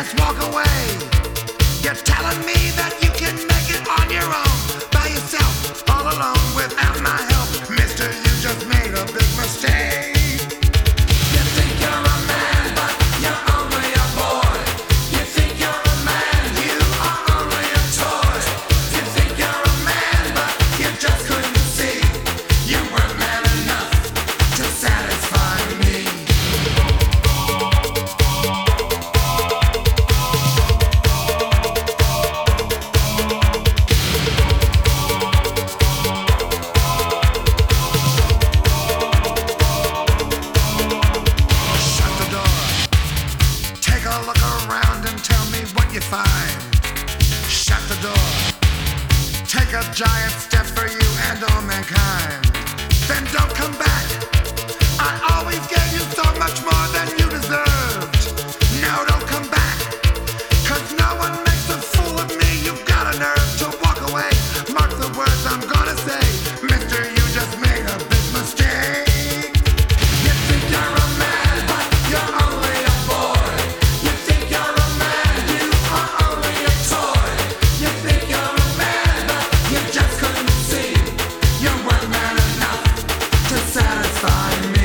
just walk away. You're telling me that you can make it on your own, by yourself, all alone, without my help. Mister, you just made a big mistake. You think you're a man, but you're only a boy. You think you're a man, you are only a toy. You think you're a man, but you just couldn't see. You weren't man enough to satisfy me. Look around and tell me what you find. Shut the door. Take a giant step for you and all mankind. Then don't come back. I always gave you so much more than you deserved. No, don't come back. 'Cause no one makes a fool of me. You've got a nerve to walk away. Mark the words I'm gonna say. Mister, you just made a big mistake. You think you're a man, but you're only a boy. You think you're a man, you are only a toy. You think you're a man, but you just couldn't see. You weren't man enough to satisfy me.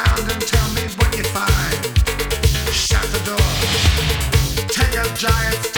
Giants.